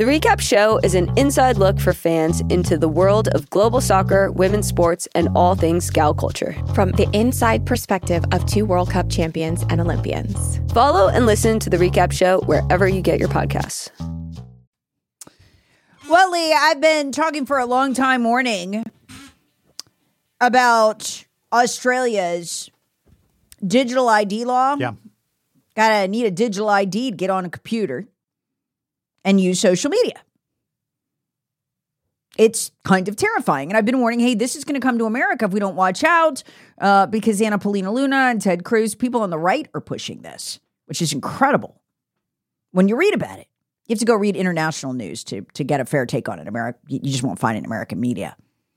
The Recap Show is an inside look for fans into the world of global soccer, women's sports, and all things gal culture. From the inside perspective of 2 World Cup champions and Olympians. Follow and listen to The Recap Show wherever you get your podcasts. Well, Lee, I've been talking for a long time warning about Australia's digital ID law. Yeah. Gotta need a digital ID to get on a computer and use social media. It's kind of terrifying. And I've been warning, hey, this is going to come to America if we don't watch out, because Anna Paulina Luna and Ted Cruz, people on the right are pushing this, which is incredible. When you read about it, you have to go read international news to get a fair take on it. You just won't find it in American media.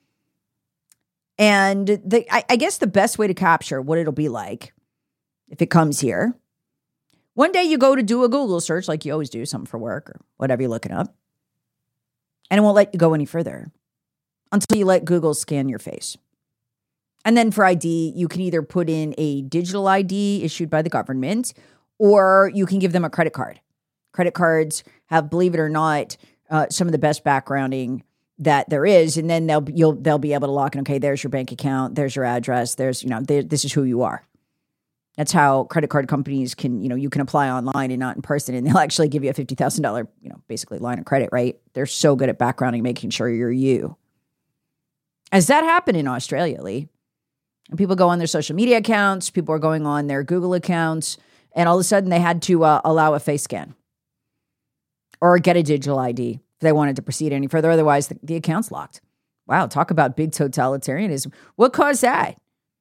And I guess the best way to capture what it'll be like if it comes here, one day you go to do a Google search like you always do, something for work or whatever you're looking up, and it won't let you go any further until you let Google scan your face. And then for ID, you can either put in a digital ID issued by the government, or you can give them a credit card. Credit cards have, believe it or not, some of the best backgrounding that there is, and then they'll be able to lock in. Okay, there's your bank account, there's your address, this is who you are. That's how credit card companies can, you can apply online and not in person, and they'll actually give you a $50,000, basically line of credit, right? They're so good at backgrounding, making sure you're you. As that happened in Australia, Lee, and people go on their social media accounts, people are going on their Google accounts, and all of a sudden they had to allow a face scan or get a digital ID if they wanted to proceed any further. Otherwise, the account's locked. Wow, talk about big totalitarianism. What caused that?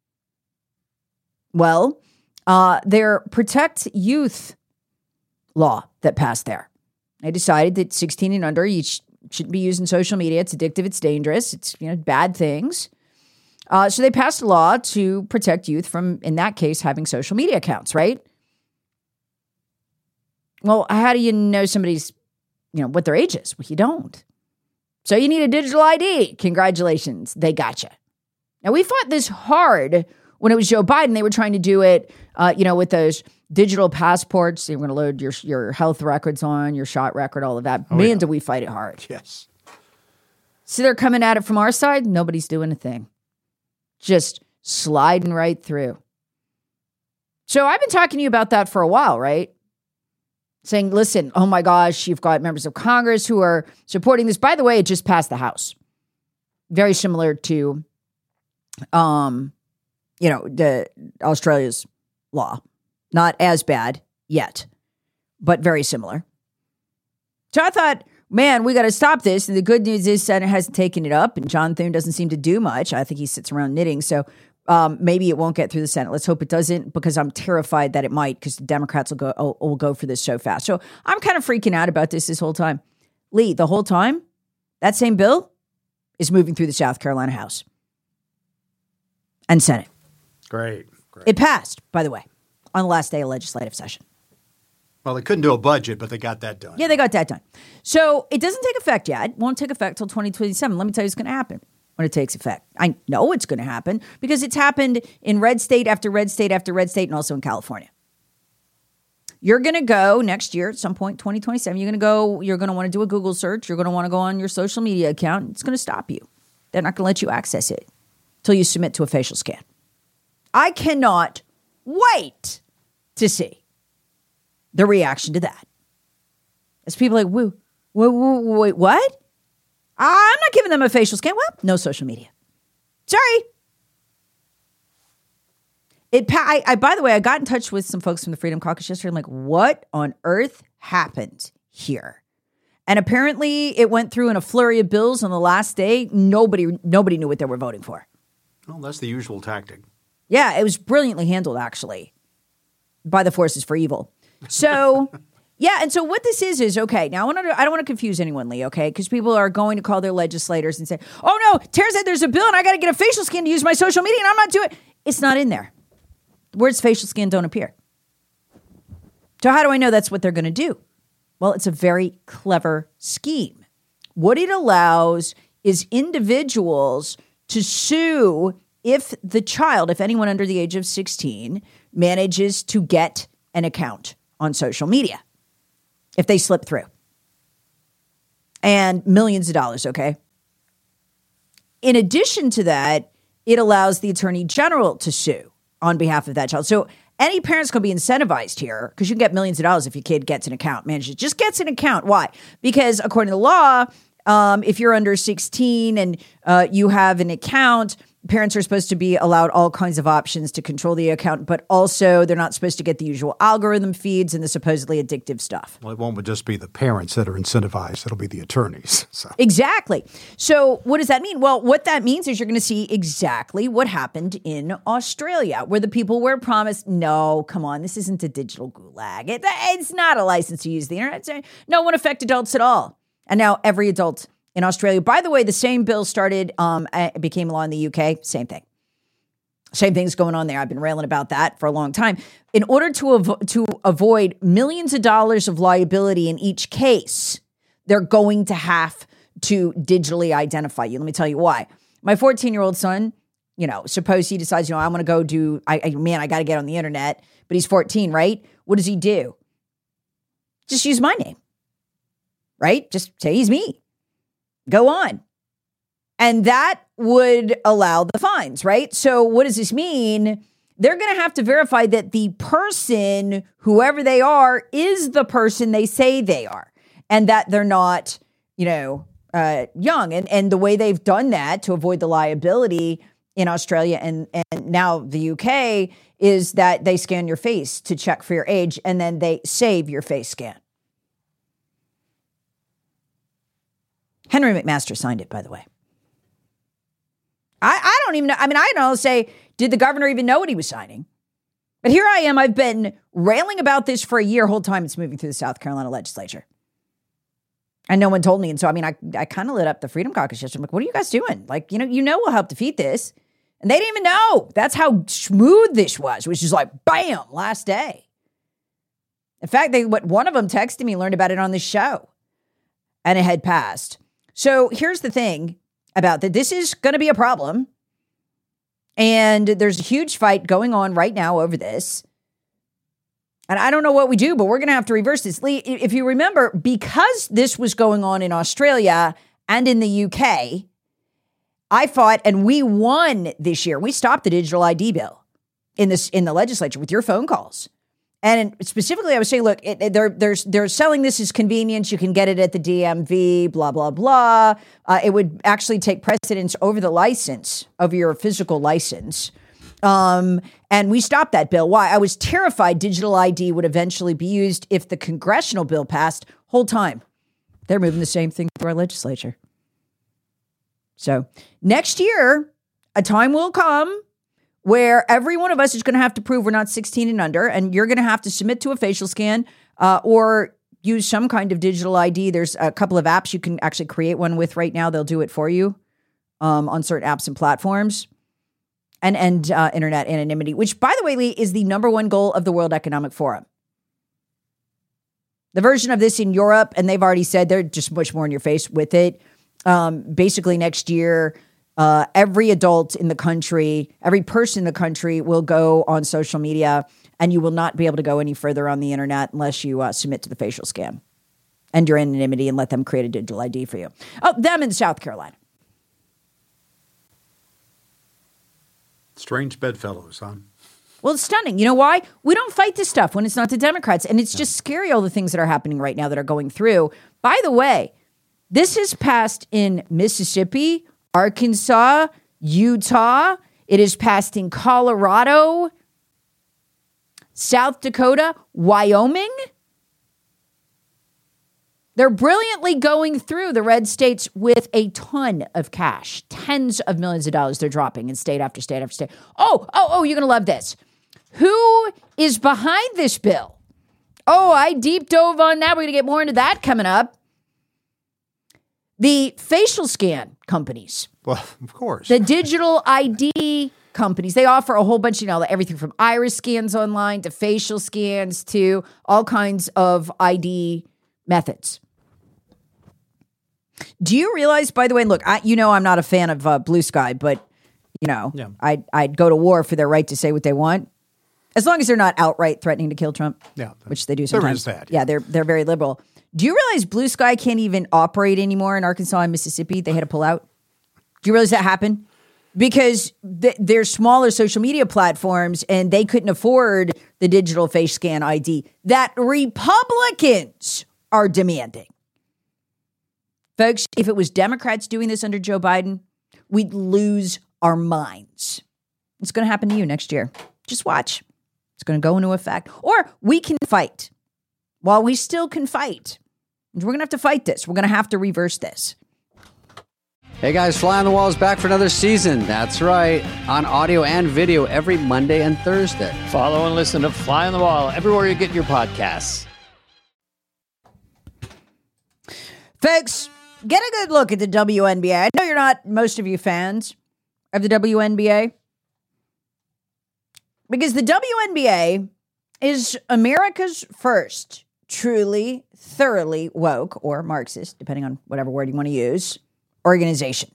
Well, their Protect Youth law that passed there. They decided that 16 and under, you shouldn't be using social media. It's addictive. It's dangerous. It's bad things. So they passed a law to protect youth from, in that case, having social media accounts, right? Well, how do you know somebody's, what their age is? Well, you don't. So you need a digital ID. Congratulations. They got you. Now, we fought this hard when it was Joe Biden. They were trying to do it, with those digital passports. They were going to load your health records on, your shot record, all of that. Oh, Man, did we fight it hard. Yes. So they're coming at it from our side. Nobody's doing a thing. Just sliding right through. So I've been talking to you about that for a while, right? Saying, listen, oh my gosh, you've got members of Congress who are supporting this. By the way, it just passed the House. Very similar to, the Australia's law. Not as bad yet, but very similar. So I thought, man, we got to stop this. And the good news is Senate hasn't taken it up, and John Thune doesn't seem to do much. I think he sits around knitting. So maybe it won't get through the Senate. Let's hope it doesn't, because I'm terrified that it might, because the Democrats will go for this so fast. So I'm kind of freaking out about this whole time. Lee, the whole time, that same bill is moving through the South Carolina House and Senate. Great. It passed, by the way, on the last day of legislative session. Well, they couldn't do a budget, but they got that done. Yeah, they got that done. So it doesn't take effect yet. It won't take effect till 2027. Let me tell you what's going to happen when it takes effect. I know it's going to happen because it's happened in red state after red state after red state, and also in California. You're going to go next year at some point, 2027. You're going to want to do a Google search. You're going to want to go on your social media account. It's going to stop you. They're not going to let you access it until you submit to a facial scan. I cannot wait to see the reaction to that. As people are like, wait, what? I'm not giving them a facial scan. Well, no social media. Sorry. By the way, I got in touch with some folks from the Freedom Caucus yesterday. I'm like, what on earth happened here? And apparently it went through in a flurry of bills on the last day. Nobody knew what they were voting for. Well, that's the usual tactic. Yeah, it was brilliantly handled, actually, by the forces for evil. So, yeah, and so what this is okay, now I don't want to confuse anyone, Lee, okay? Because people are going to call their legislators and say, oh, no, Tara said there's a bill and I got to get a facial scan to use my social media and I'm not doing it. It's not in there. The words facial scan don't appear. So how do I know that's what they're going to do? Well, it's a very clever scheme. What it allows is individuals to sue if anyone under the age of 16 manages to get an account on social media, if they slip through. and millions of dollars, okay? In addition to that, it allows the attorney general to sue on behalf of that child. So any parent's going to be incentivized here because you can get millions of dollars if your kid gets an account, manages, just gets an account. Why? Because according to the law, if you're under 16 and you have an account, parents are supposed to be allowed all kinds of options to control the account, but also they're not supposed to get the usual algorithm feeds and the supposedly addictive stuff. Well, it won't just be the parents that are incentivized. It'll be the attorneys. So. Exactly. So what does that mean? Well, what that means is you're going to see exactly what happened in Australia, where the people were promised, no, come on, this isn't a digital gulag. It's not a license to use the internet. No one affect adults at all. And now every adult in Australia, by the way, the same bill started, became law in the UK, same thing. Same thing's going on there. I've been railing about that for a long time. In order to avoid millions of dollars of liability in each case, they're going to have to digitally identify you. Let me tell you why. My 14-year-old son, suppose he decides, I'm going to go do, I got to get on the internet, but he's 14, right? What does he do? Just use my name, right? Just say he's me. Go on. And that would allow the fines, right? So what does this mean? They're going to have to verify that the person, whoever they are, is the person they say they are, and that they're not, young. And the way they've done that to avoid the liability in Australia and now the UK is that they scan your face to check for your age, and then they save your face scan. Henry McMaster signed it, by the way. I don't even know. I don't know, say, did the governor even know what he was signing? But here I am. I've been railing about this for a year, whole time it's moving through the South Carolina legislature. And no one told me. And so, I kind of lit up the Freedom Caucus yesterday. I'm like, what are you guys doing? Like, we'll help defeat this. And they didn't even know. That's how smooth this was, which is like, bam, last day. In fact, one of them texted me, learned about it on this show. And it had passed. So here's the thing about that. This is going to be a problem. And there's a huge fight going on right now over this. And I don't know what we do, but we're going to have to reverse this. Lee, if you remember, because this was going on in Australia and in the UK, I fought and we won this year. We stopped the digital ID bill in the legislature with your phone calls. And specifically, I was saying, look, they're selling this as convenience. You can get it at the DMV, blah, blah, blah. It would actually take precedence over the license, over your physical license. And we stopped that bill. Why? I was terrified digital ID would eventually be used if the congressional bill passed. Whole time, they're moving the same thing through our legislature. So next year, a time will come where every one of us is going to have to prove we're not 16 and under, and you're going to have to submit to a facial scan or use some kind of digital ID. There's a couple of apps you can actually create one with right now. They'll do it for you on certain apps and platforms. And internet anonymity, which, by the way, Lee, is the number one goal of the World Economic Forum. The version of this in Europe, and they've already said they're just much more in your face with it. Basically, next year, every adult in the country, every person in the country will go on social media, and you will not be able to go any further on the internet unless you submit to the facial scan and your anonymity and let them create a digital ID for you. Oh, them in South Carolina. Strange bedfellows, huh? Well, it's stunning. You know why? We don't fight this stuff when it's not the Democrats. And it's just scary, all the things that are happening right now that are going through. By the way, this has passed in Mississippi, Arkansas, Utah. It is passed in Colorado, South Dakota, Wyoming. They're brilliantly going through the red states with a ton of cash, tens of millions of dollars they're dropping in state after state after state. Oh, you're going to love this. Who is behind this bill? Oh, I deep dove on that. We're going to get more into that coming up. The facial scan companies. Well, of course. The digital ID companies. They offer a whole bunch, everything from iris scans online to facial scans to all kinds of ID methods. Do you realize, by the way, look, I'm not a fan of Blue Sky, but, I'd go to war for their right to say what they want. As long as they're not outright threatening to kill Trump, Yeah, which they do there sometimes. is that. Yeah, they're very liberal. Do you realize Blue Sky can't even operate anymore in Arkansas and Mississippi? They had to pull out. Do you realize that happened? Because they're smaller social media platforms and they couldn't afford the digital face scan ID that Republicans are demanding. Folks, if it was Democrats doing this under Joe Biden, we'd lose our minds. It's going to happen to you next year. Just watch. It's going to go into effect. Or we can fight. While we still can fight. We're going to have to fight this. We're going to have to reverse this. Hey guys, Fly on the Wall is back for another season. That's right. On audio and video every Monday and Thursday. Follow and listen to Fly on the Wall everywhere you get your podcasts. Folks, get a good look at the WNBA. I know you're not, most of you, fans of the WNBA. Because the WNBA is America's first truly, thoroughly woke or Marxist, depending on whatever word you want to use, organization.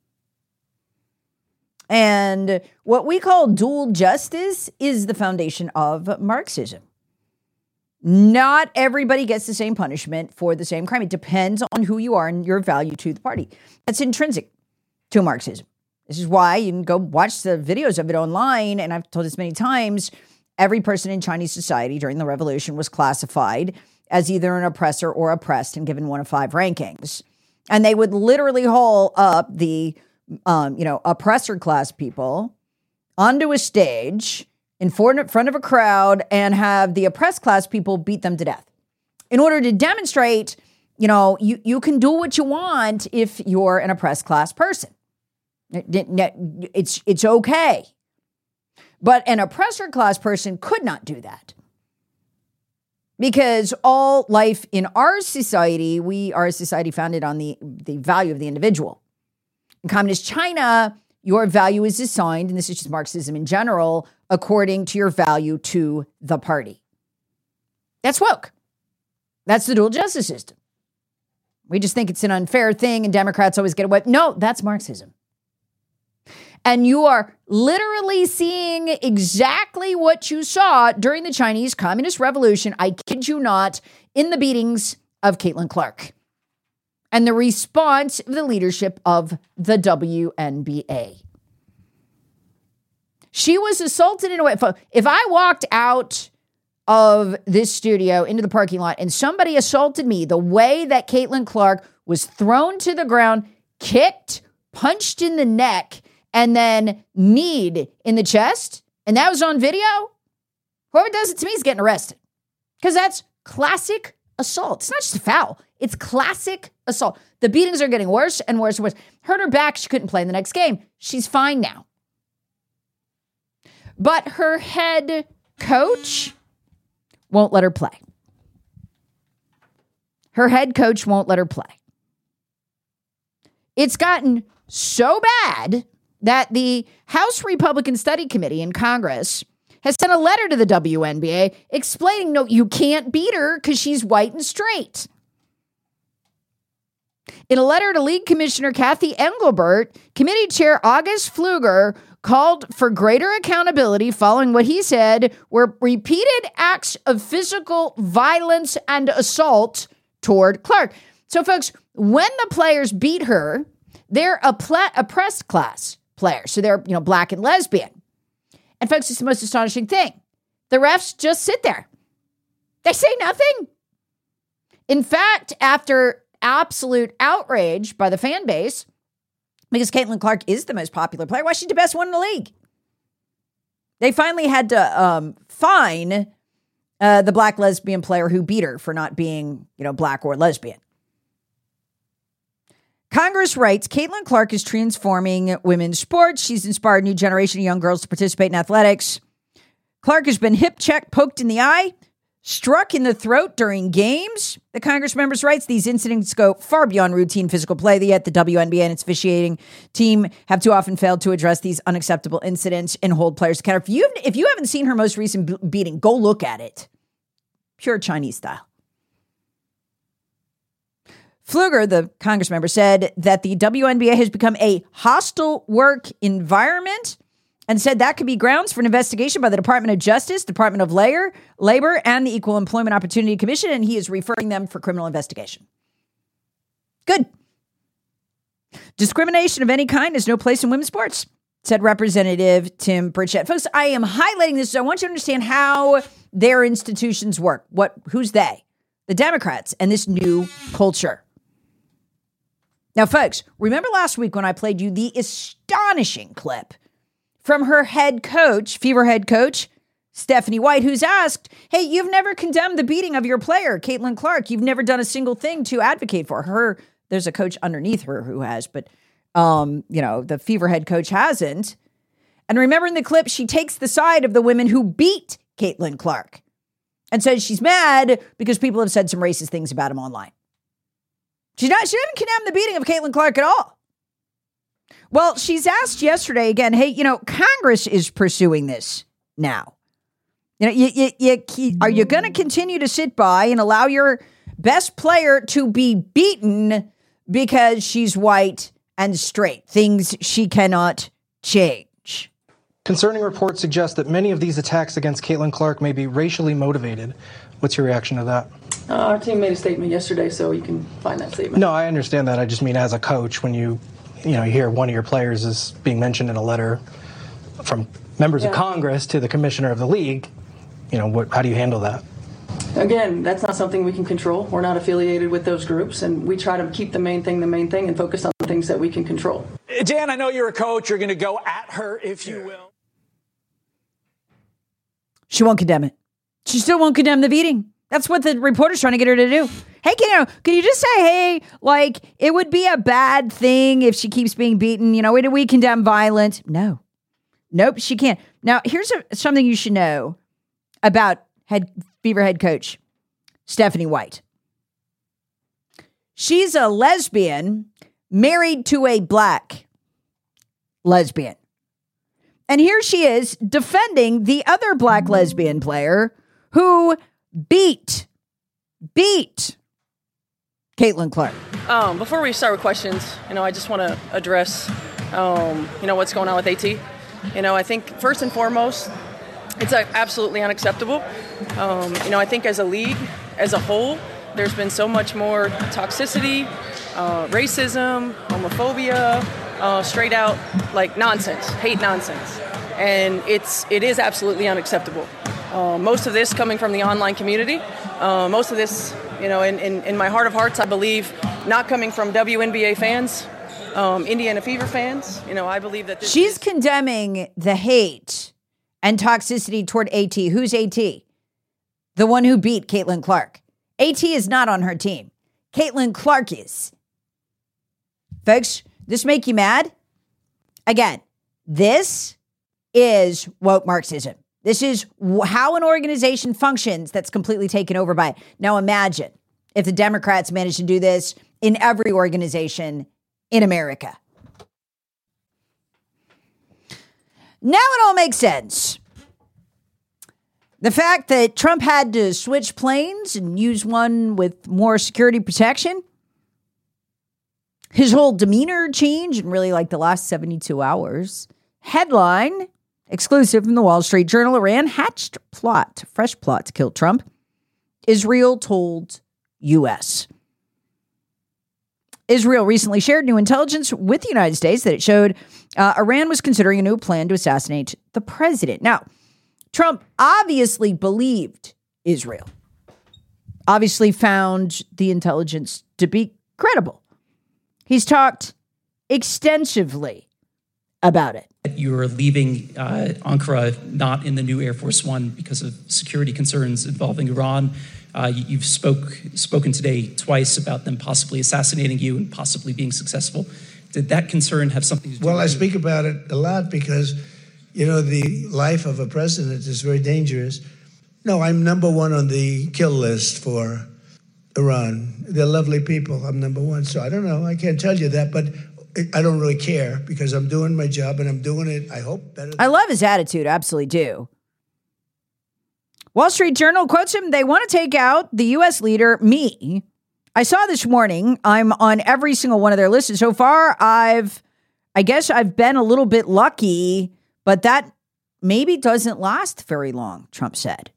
And what we call dual justice is the foundation of Marxism. Not everybody gets the same punishment for the same crime. It depends on who you are and your value to the party. That's intrinsic to Marxism. This is why you can go watch the videos of it online. And I've told this many times, every person in Chinese society during the revolution was classified as either an oppressor or oppressed and given one of 5 rankings. And they would literally haul up the, oppressor class people onto a stage in front of a crowd and have the oppressed class people beat them to death in order to demonstrate, you can do what you want if you're an oppressed class person. It's okay. But an oppressor class person could not do that. Because all life in our society, we are a society founded on the value of the individual. In communist China, your value is assigned, and this is just Marxism in general, according to your value to the party. That's woke. That's the dual justice system. We just think it's an unfair thing and Democrats always get away. No, that's Marxism. And you are literally seeing exactly what you saw during the Chinese Communist Revolution, I kid you not, in the beatings of Caitlin Clark and the response of the leadership of the WNBA. She was assaulted in a way. If I walked out of this studio into the parking lot and somebody assaulted me the way that Caitlin Clark was thrown to the ground, kicked, punched in the neck, and then kneed in the chest, and that was on video, whoever does it to me is getting arrested. Because that's classic assault. It's not just a foul. It's classic assault. The beatings are getting worse and worse and worse. Hurt her back. She couldn't play in the next game. She's fine now. But her head coach won't let her play. Her head coach won't let her play. It's gotten so bad that the House Republican Study Committee in Congress has sent a letter to the WNBA explaining, no, you can't beat her because she's white and straight. In a letter to League Commissioner Kathy Engelbert, Committee Chair August Pfluger called for greater accountability following what he said were repeated acts of physical violence and assault toward Clark. So, folks, when the players beat her, they're oppressed class players. So they're, black and lesbian. And folks, it's the most astonishing thing. The refs just sit there. They say nothing. In fact, after absolute outrage by the fan base, because Caitlin Clark is the most popular player, why she's the best one in the league. They finally had to fine the black lesbian player who beat her for not being, black or lesbian. Congress writes, Caitlin Clark is transforming women's sports. She's inspired a new generation of young girls to participate in athletics. Clark has been hip checked, poked in the eye, struck in the throat during games. The Congress members writes, these incidents go far beyond routine physical play, yet the WNBA and its officiating team have too often failed to address these unacceptable incidents and hold players accountable. If you haven't seen her most recent beating, go look at it. Pure Chinese style. Pfluger, the Congress member, said that the WNBA has become a hostile work environment and said that could be grounds for an investigation by the Department of Justice, Department of Labor, and the Equal Employment Opportunity Commission, and he is referring them for criminal investigation. Good. Discrimination of any kind has no place in women's sports, said Representative Tim Burchett. Folks, I am highlighting this so I want you to understand how their institutions work. Who's they? The Democrats and this new culture. Now, folks, remember last week when I played you the astonishing clip from her head coach, Fever head coach, Stephanie White, who's asked, hey, you've never condemned the beating of your player, Caitlin Clark. You've never done a single thing to advocate for her. There's a coach underneath her who has, but, the Fever head coach hasn't. And remember in the clip, she takes the side of the women who beat Caitlin Clark and says she's mad because people have said some racist things about him online. She didn't condemn the beating of Caitlin Clark at all. Well, she's asked yesterday again, hey, Congress is pursuing this now. Are you going to continue to sit by and allow your best player to be beaten because she's white and straight, things she cannot change? Concerning reports suggest that many of these attacks against Caitlin Clark may be racially motivated. What's your reaction to that? Our team made a statement yesterday, so you can find that statement. No, I understand that. I just mean as a coach, when you hear one of your players is being mentioned in a letter from members of Congress to the commissioner of the league, how do you handle that? Again, that's not something we can control. We're not affiliated with those groups, and we try to keep the main thing, and focus on the things that we can control. Dan, I know you're a coach. You're going to go at her, if you will. She won't condemn it. She still won't condemn the beating. That's what the reporter's trying to get her to do. Hey, can you just say, hey, it would be a bad thing if she keeps being beaten. We condemn violence. No. Nope, she can't. Now, here's something you should know about Fever head coach Stephanie White. She's a lesbian married to a black lesbian. And here she is defending the other black lesbian player who beat Caitlin Clark. Before we start with questions, I just want to address, what's going on with AT. I think first and foremost, it's absolutely unacceptable. I think as a league, as a whole, there's been so much more toxicity, racism, homophobia, straight out nonsense, hate nonsense. And it is absolutely unacceptable. Most of this coming from the online community. Most of this, in my heart of hearts, I believe, not coming from WNBA fans, Indiana Fever fans. I believe that she's condemning the hate and toxicity toward AT. Who's AT? The one who beat Caitlin Clark. AT is not on her team. Caitlin Clark is. Folks, this make you mad? Again, this is woke Marxism. This is how an organization functions that's completely taken over by it. Now imagine if the Democrats managed to do this in every organization in America. Now it all makes sense. The fact that Trump had to switch planes and use one with more security protection, his whole demeanor changed in really the last 72 hours. Headline, exclusive from the Wall Street Journal, Iran hatched fresh plot to kill Trump. Israel told U.S. Israel recently shared new intelligence with the United States that it showed Iran was considering a new plan to assassinate the president. Now, Trump obviously believed Israel, obviously found the intelligence to be credible. He's talked extensively about it. You're leaving Ankara not in the new Air Force One because of security concerns involving Iran. You've spoken today twice about them possibly assassinating you and possibly being successful. Did that concern have something to do with it? Well, I speak about it a lot because, the life of a president is very dangerous. No, I'm number one on the kill list for Iran. They're lovely people. I'm number one. So I don't know. I can't tell you that, but I don't really care because I'm doing my job and I'm doing it, I hope, better. I love his attitude. Absolutely do. Wall Street Journal quotes him, they want to take out the U.S. leader, me. I saw this morning, I'm on every single one of their lists. So far, I guess I've been a little bit lucky But that maybe doesn't last very long, Trump said.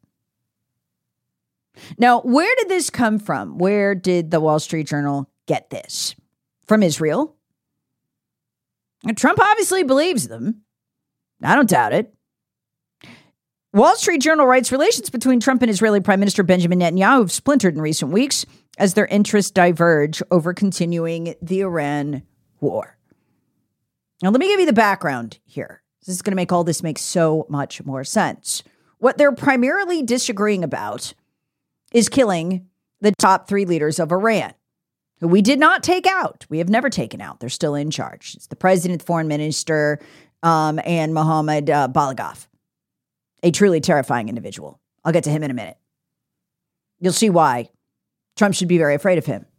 Now, where did this come from? Where did the Wall Street Journal get this? From Israel. And Trump obviously believes them. I don't doubt it. Wall Street Journal writes relations between Trump and Israeli Prime Minister Benjamin Netanyahu have splintered in recent weeks as their interests diverge over continuing the Iran war. Now, let me give you the background here. This is going to make all this make so much more sense. What they're primarily disagreeing about is killing the top 3 leaders of Iran, who we did not take out. We have never taken out. They're still in charge. It's the president, the foreign minister, and Mohammad Baligov, a truly terrifying individual. I'll get to him in a minute. You'll see why Trump should be very afraid of him,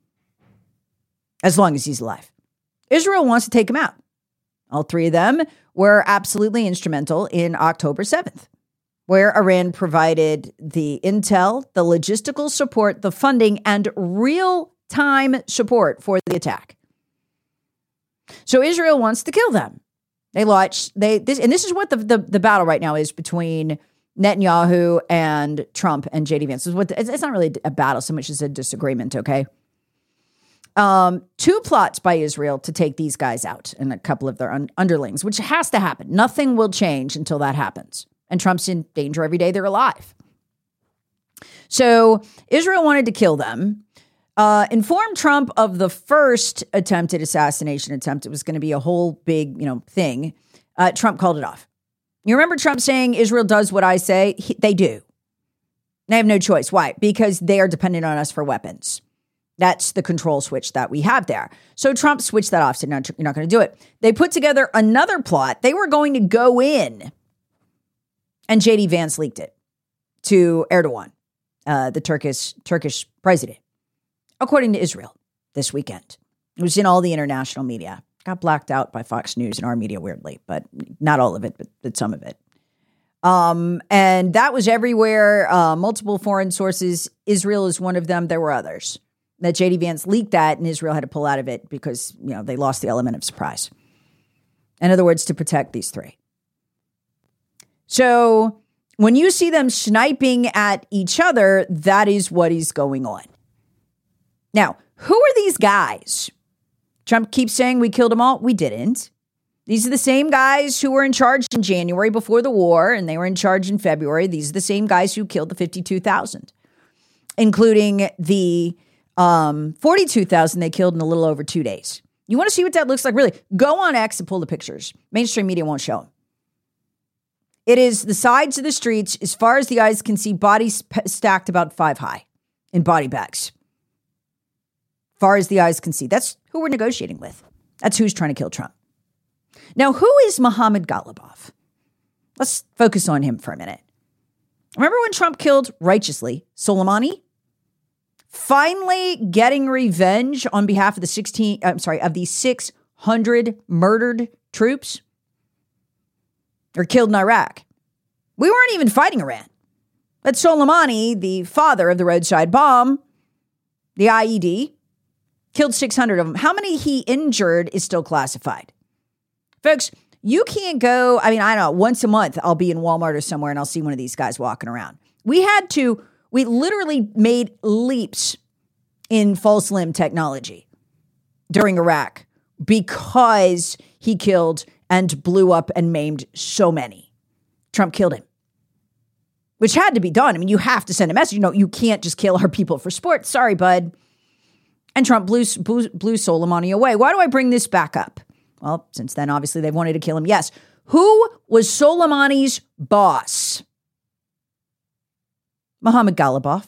as long as he's alive. Israel wants to take him out. All 3 of them were absolutely instrumental in October 7th, where Iran provided the intel, the logistical support, the funding, and real-time support for the attack. So Israel wants to kill them. This is what the battle right now is between Netanyahu and Trump and JD Vance. It's not really a battle so much as a disagreement, okay? 2 plots by Israel to take these guys out and a couple of their underlings, which has to happen. Nothing will change until that happens. And Trump's in danger every day they're alive. So Israel wanted to kill them. Informed Trump of the first attempted assassination attempt. It was going to be a whole big, thing. Trump called it off. You remember Trump saying Israel does what I say? They do. They have no choice. Why? Because they are dependent on us for weapons. That's the control switch that we have there. So Trump switched that off. Said, no, you're not going to do it. They put together another plot. They were going to go in, and JD Vance leaked it to Erdogan, the Turkish president, according to Israel this weekend. It was in all the international media. Got blacked out by Fox News and our media, weirdly, but not all of it, but some of it. And that was everywhere. Multiple foreign sources. Israel is one of them. There were others. That JD Vance leaked that, and Israel had to pull out of it because, they lost the element of surprise. In other words, to protect these 3. So when you see them sniping at each other, that is what is going on. Now, who are these guys? Trump keeps saying we killed them all. We didn't. These are the same guys who were in charge in January before the war, and they were in charge in February. These are the same guys who killed the 52,000, including the 42,000 they killed in a little over 2 days. You want to see what that looks like? Really, go on X and pull the pictures. Mainstream media won't show them. It is the sides of the streets, as far as the eyes can see, bodies stacked about 5 high in body bags. Far as the eyes can see. That's who we're negotiating with. That's who's trying to kill Trump. Now, who is Mohammad Ghalibaf? Let's focus on him for a minute. Remember when Trump killed, righteously, Soleimani? Finally getting revenge on behalf of the 600 murdered troops or killed in Iraq. We weren't even fighting Iran. But Soleimani, the father of the roadside bomb, the IED, killed 600 of them. How many he injured is still classified. Folks, you can't go, I don't know, once a month I'll be in Walmart or somewhere and I'll see one of these guys walking around. We literally made leaps in false limb technology during Iraq because he killed and blew up and maimed so many. Trump killed him, which had to be done. You have to send a message. You can't just kill our people for sport. Sorry, bud. And Trump blew Soleimani away. Why do I bring this back up? Well, since then, obviously, they've wanted to kill him. Yes. Who was Soleimani's boss? Mohammad Ghalibaf.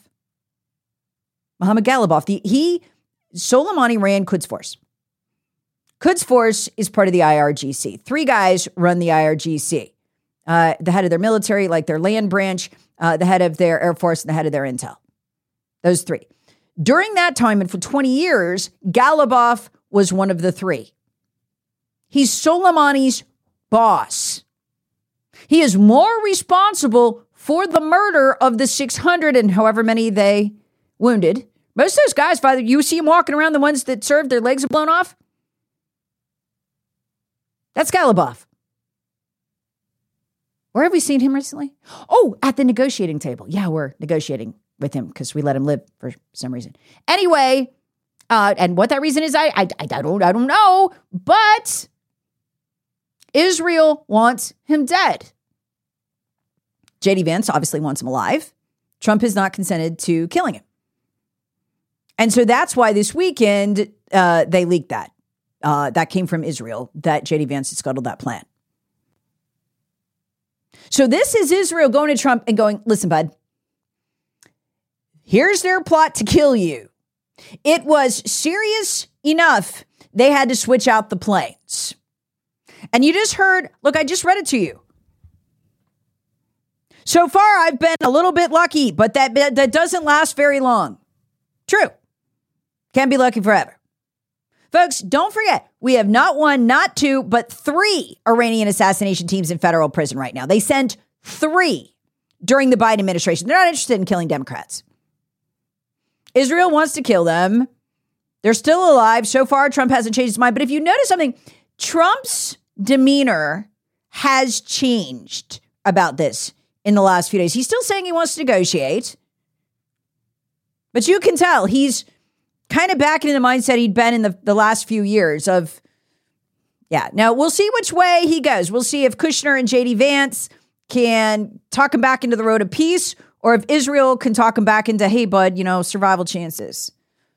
Soleimani ran Quds Force. Quds Force is part of the IRGC. 3 guys run the IRGC. The head of their military, like their land branch, the head of their Air Force, and the head of their intel. Those 3. During that time, and for 20 years, Ghalibaf was one of the 3. He's Soleimani's boss. He is more responsible for the murder of the 600 and however many they wounded. Most of those guys, Father, you see them walking around, the ones that served, their legs are blown off. That's Ghalibaf. Where have we seen him recently? Oh, at the negotiating table. Yeah, we're negotiating with him because we let him live for some reason. Anyway, and what that reason is, I don't know. But Israel wants him dead. J.D. Vance obviously wants him alive. Trump has not consented to killing him. And so that's why this weekend they leaked that. That came from Israel, that J.D. Vance had scuttled that plan. So this is Israel going to Trump and going, listen, bud, here's their plot to kill you. It was serious enough they had to switch out the planes. And you just heard, look, I just read it to you. So far, I've been a little bit lucky, but that doesn't last very long. True. Can't be lucky forever. Folks, don't forget, we have not one, not two, but 3 Iranian assassination teams in federal prison right now. They sent 3 during the Biden administration. They're not interested in killing Democrats. Israel wants to kill them. They're still alive. So far, Trump hasn't changed his mind. But if you notice something, Trump's demeanor has changed about this in the last few days. He's still saying he wants to negotiate. But you can tell he's kind of back into the mindset he'd been in the last few years of, yeah. Now, we'll see which way he goes. We'll see if Kushner and J.D. Vance can talk him back into the road of peace, or if Israel can talk him back into, hey, bud, survival chances.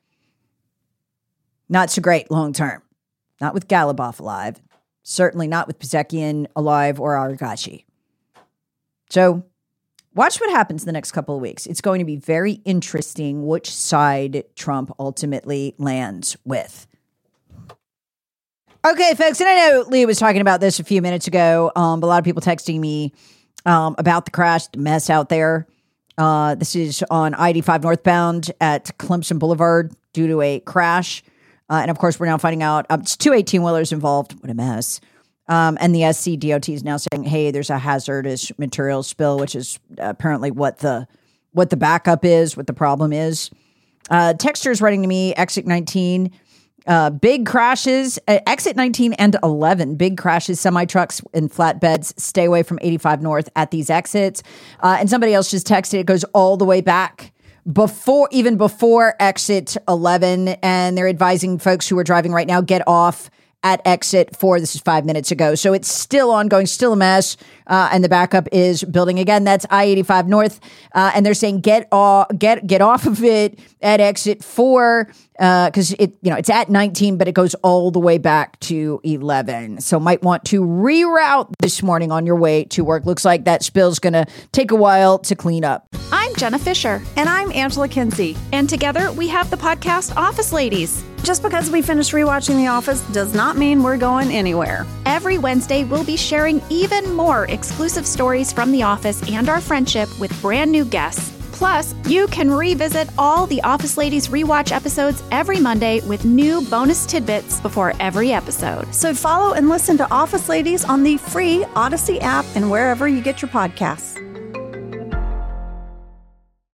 Not so great long term. Not with Ghalibaf alive. Certainly not with Pezekian alive or Arghachi. So watch what happens the next couple of weeks. It's going to be very interesting which side Trump ultimately lands with. Okay, folks, and I know Leah was talking about this a few minutes ago, but a lot of people texting me about the crash, the mess out there. This is on I-85 northbound at Clemson Boulevard due to a crash. And of course, we're now finding out it's 2 18-wheelers involved. What a mess. And the SCDOT is now saying, hey, there's a hazardous material spill, which is apparently what the backup is, what the problem is. Texters writing to me, exit 19, big crashes, exit 19 and 11, big crashes, semi-trucks and flatbeds, stay away from 85 north at these exits. And somebody else just texted, it goes all the way back before exit 11. And they're advising folks who are driving right now, get off at exit 4. This is 5 minutes ago. So it's still ongoing, still a mess. And the backup is building again. That's I-85 north. And they're saying get off of it at exit 4. Because it's at 19, but it goes all the way back to 11. So might want to reroute this morning on your way to work. Looks like that spill's going to take a while to clean up. I'm Jenna Fisher. And I'm Angela Kinsey. And together we have the podcast Office Ladies. Just because we finished rewatching The Office does not mean we're going anywhere. Every Wednesday, we'll be sharing even more exclusive stories from The Office and our friendship with brand new guests. Plus, you can revisit all the Office Ladies rewatch episodes every Monday with new bonus tidbits before every episode. So follow and listen to Office Ladies on the free Odyssey app and wherever you get your podcasts.